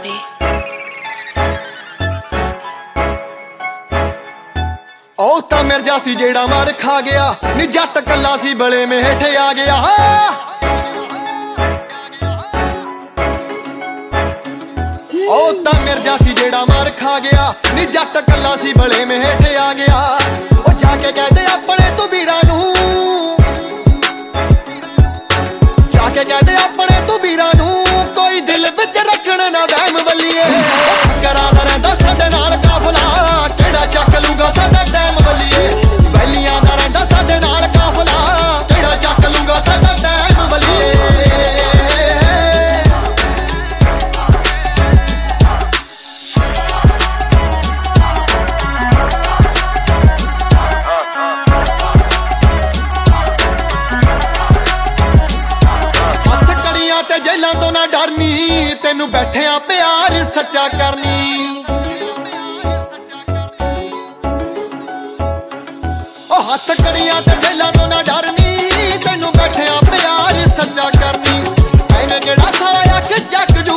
Wasabi. ਉਹ ਤਾਂ ਮਿਰਜ਼ਾ ਸੀ ਜਿਹੜਾ ਮਾਰ ਖਾ ਗਿਆ ਨੀ ਜੱਟ ਕੱਲਾ ਸੀ ਬਲੇ ਮੇ ਹੇਠ ਆ ਗਿਆ। ਉਹ ਤਾਂ ਮਿਰਜ਼ਾ ਸੀ ਜਿਹੜਾ ਮਾਰ ਖਾ ਗਿਆ ਨੀ ਜੱਟ ਕੱਲਾ ਸੀ ਬਲੇ ਮੇ ਹੇਠ ਆ ਗਿਆ। ਉਹ ਜਾ ਕੇ ਕਹਦੇ ਆਪਣੇ ਤੂੰ ਵੀਰਾਂ ਨੂੰ, ਜਾ ਕੇ ਕਹਦੇ ਆਪਣੇ ਤੂੰ ਵੀਰਾਂ ਨੂੰ ਕੋਈ ਦਿਲ ਵਿੱਚ ਰੱਖਣ ਨਾ ਵਹਿਮ ਬੱਲੀਏ। ਕਰਾਦਾ ਰਹਿੰਦਾ ਸਾਡੇ ਨਾਲ ਕਾਫਲਾ ਕਿਹੜਾ ਚੱਕ ਲੂਗਾ ਸਾਡਾ ਟਾਈਮ ਬੱਲੀਏ। ਵੈਲੀਆਂ ਦਾ ਰਹਿੰਦਾ ਸਾਡੇ ਨਾਲ ਕਾਫਲਾ ਕਿਹੜਾ ਚੱਕ ਲੂਗਾ ਸਾਡਾ ਟਾਈਮ ਬੱਲੀਏ। ਤੇ ਜੇਲਾਂ ਤੋਂ ਨਾ ਡਰਨੀ ਤੈਨੂੰ ਬੈਠਿਆ ਪਿਆਰ ਸੱਚਾ ਕਰਨੀ। ਉਹ ਹੱਥ ਕੜੀਆਂ ਤੇ ਜੇਲਾਂ ਤੋਂ ਨਾ ਡਰਨੀ ਤੈਨੂੰ ਬੈਠਿਆ ਪਿਆਰ ਸੱਚਾ ਕਰਨੀ। ਐਵੇਂ ਕਿਹੜਾ ਸਾਲਾ ਅੱਖ ਚੱਕ ਜੂ,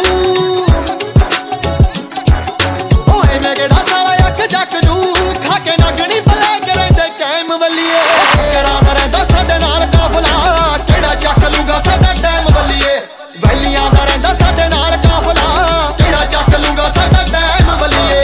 ਉਹ ਐਵੇਂ ਕਿਹੜਾ ਸਾਲਾ ਅੱਖ ਚੱਕ ਜੂ ਖਾ ਕੇ ਨਗਣੀ ਬਲੈਕ ਰਹਿੰਦੇ ਕਾਇਮ ਬੱਲੀਏ। ਕਰਾਦਾ ਰਹਿੰਦਾ ਸਾਡੇ ਨਾਲ ਕਾਫਲਾ ਕਿਹੜਾ ਚੱਕ ਲੂਗਾ ਸਾਡਾ ਟਾਈਮ ਬੱਲੀਏ। ਵੈਲੀਆਂ ਦਾ ਰਹਿੰਦਾ ਸਾਡੇ ਨਾਲ ਕਾਫਲਾ ਕਿਹੜਾ ਚੱਕ ਲੂਗਾ ਸਾਡਾ ਟਾਈਮ ਬੱਲੀਏ।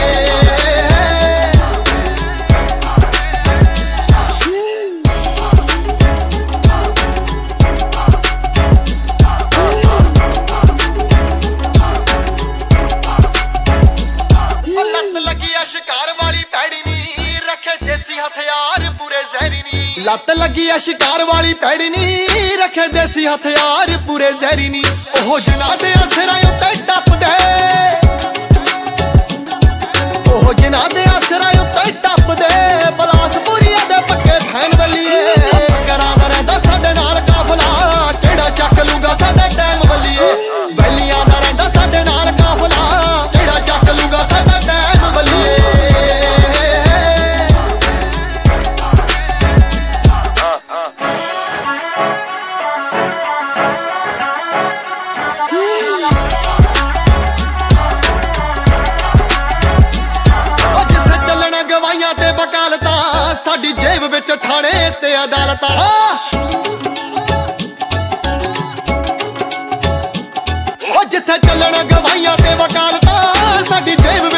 ਲੱਤ ਲੱਗੀ ਆ ਸ਼ਿਕਾਰ ਵਾਲੀ ਪੈੜੀ ਨੀ ਰੱਖੇ ਦੇਸੀ ਹਥਿਆਰ ਪੂਰੇ ਜ਼ਹਿਰੀ ਨੀ। ਲੱਤ ਲੱਗੀ ਆ ਸ਼ਿਕਾਰ ਵਾਲੀ ਪੈੜੀ ਨੀ ਰੱਖੇ ਦੇਸੀ ਹਥਿਆਰ ਪੂਰੇ ਜ਼ਹਿਰੀ ਨੀ। ਉਹ ਜਿਨ੍ਹਾਂ ਦੇ ਅਸਰਾਂ ਉੱਤੇ ਟੱਪਦੇ, ਉਹ ਜਿਨ੍ਹਾਂ ਦੇ ਅਸਰਾਂ ਉੱਤੇ ਟੱਪਦੇ ਬਲਾਸਪੁਰੀਆ ਦੇ ਪੱਕੇ ਫੈਨ ਬੱਲੀਏ। ਕਰਾਦਾ ਰਹਿੰਦਾ ਸਾਡੇ ਨਾਲ ਕਾਫਲਾ ਕਿਹੜਾ ਚੱਕ ਲੂਗਾ ਸਾਡਾ ਟਾਈਮ ਬੱਲੀਏ। ਵੈਲੀਆਂ ਦਾ ਰਹਿੰਦਾ ਸਾਡੇ ਨਾਲ ਕਾਫਲਾ ਕਿਹੜਾ ਚੱਕ ਲੂਗਾ ਸਾਡਾ ਟਾਈਮ ਬੱਲੀਏ। ਤੇ ਵਕਾਲਤਾਂ ਸਾਡੀ ਜੇਬ ਵਿੱਚ ਥਾਣੇ ਤੇ ਅਦਾਲਤਾਂ। ਉਹ ਜਿੱਥੇ ਚੱਲਣ ਗਵਾਹੀਆਂ ਤੇ ਵਕਾਲਤਾਂ ਸਾਡੀ ਜੇਬ